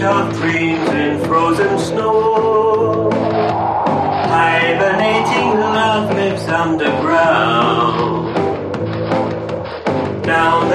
of dreams in frozen snow. Hibernating love lives underground. Down